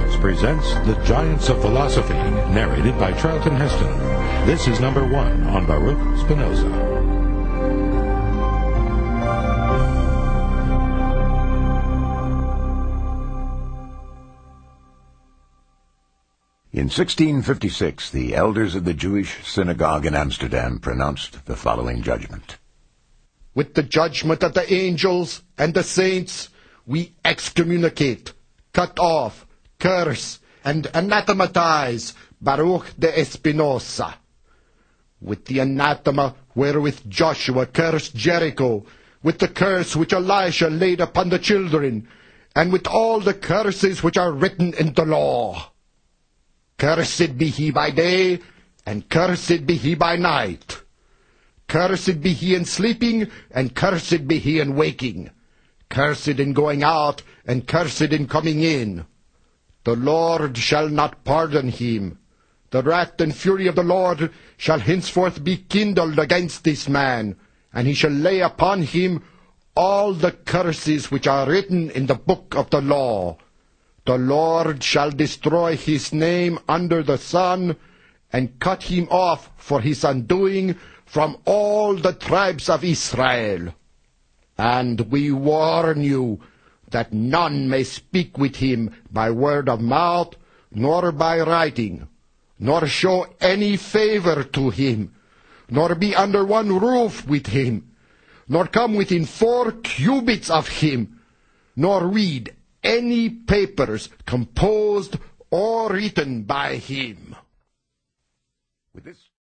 Studios presents The Giants of Philosophy, narrated by Charlton Heston. This is number 1 on Baruch Spinoza. In 1656, the elders of the Jewish synagogue in Amsterdam pronounced the following judgment. With the judgment of the angels and the saints, we excommunicate, cut off, curse, and anathematize Baruch de Espinosa. With the anathema wherewith Joshua cursed Jericho, with the curse which Elisha laid upon the children, and with all the curses which are written in the law. Cursed be he by day, and cursed be he by night. Cursed be he in sleeping, and cursed be he in waking. Cursed in going out, and cursed in coming in. The Lord shall not pardon him. The wrath and fury of the Lord shall henceforth be kindled against this man, and he shall lay upon him all the curses which are written in the book of the law. The Lord shall destroy his name under the sun, and cut him off for his undoing from all the tribes of Israel. And we warn you that none may speak with him by word of mouth, nor by writing, nor show any favor to him, nor be under one roof with him, nor come within 4 cubits of him, nor read any papers composed or written by him. With this